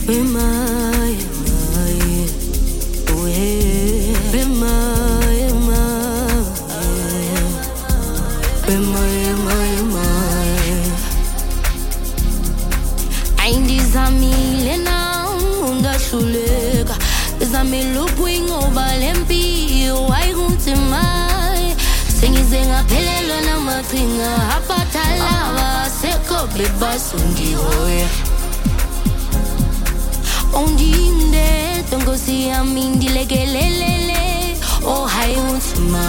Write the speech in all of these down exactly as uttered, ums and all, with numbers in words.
Be my, my, oh yeah. Be my, my, be my, my, my. Ayindizamile na ungahluleka. Izamile ukuyinqoba lempilo ayikuthi mai. Sengize ngaphelelwa namaqhinga aphathalaba sekho bebasungihoya. Ondinde tongosi yami ndilekelelele oh hayi uthima.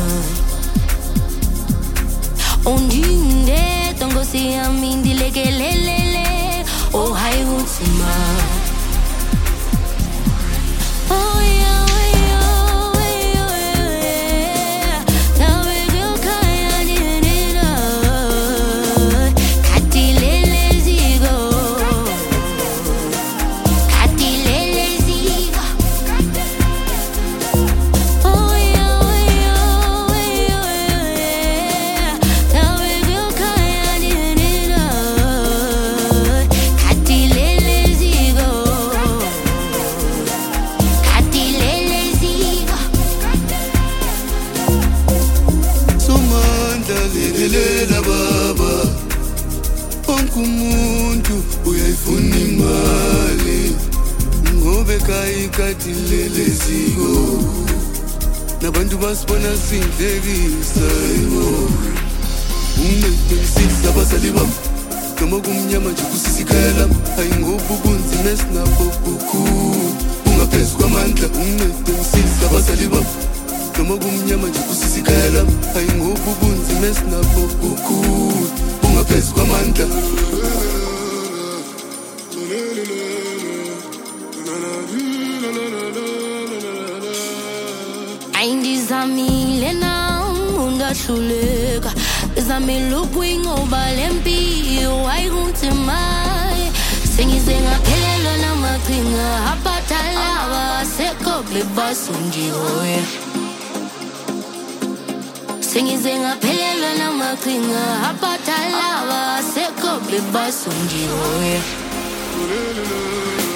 Ondinde tongosi yami ndilekelelele oh hayi uthima. Oh yeah, oh yeah, oh yeah, oh yeah. Now we go kaya nina. Katilele zigo. Katilele zigo. Oh yeah, oh yeah, oh yeah, oh yeah. Now we go kaya nina. Katilele zigo. Lelela baba wonke umuntu uyayifuna imali ngobe kayikhathi leleziko nabantu basibona sindlekisa yimo ungeqinisekisa abazali bami noma kumnyama nje kusisikhaya lami hayi ngoba ubunzima esinabo bukhulu ungaphezulu kwamandla ungeqinisekisa abazali bami noma kumnyama nje kusisikhaya lami hayi ngoba ubunzima esinabo bukhulu ungaphezulu kwamandla. Ayindizamile na ungahluleka. Izamile ukuyinqoba lempilo ayikuthi mai. Sengize ngaphelelwa namaqhinga aphathalaba sekho bebasungihoya. Sengize ngaphelelwa namaqhinga aphathalaba sekho bebasungihoya.